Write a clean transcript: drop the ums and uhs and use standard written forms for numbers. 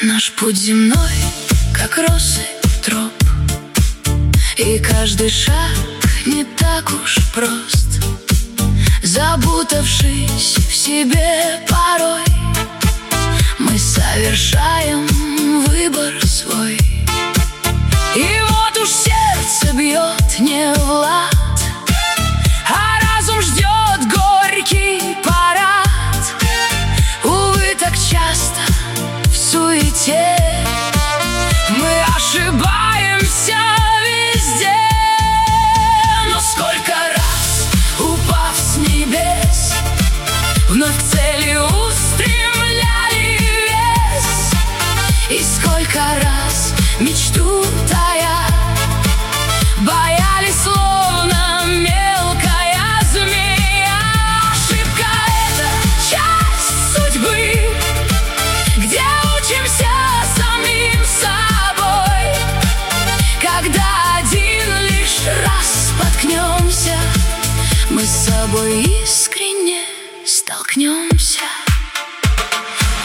Наш путь земной, как россыпь троп, и каждый шаг не так уж прост. Запутавшись в себе порой, мы совершаем выбор свой. И вот уж сердце бьет не в лад, а разум ждет горький парад. Увы, так часто в суете мы ошибаемся везде. Но сколько раз, упав с небес, вновь к цели устремляли вес. И сколько раз, мечту тая, боялись, словно мелкая змея. Ошибка — это часть судьбы, где учимся самим собой. Когда один лишь раз споткнемся, мы с собой искренне столкнемся.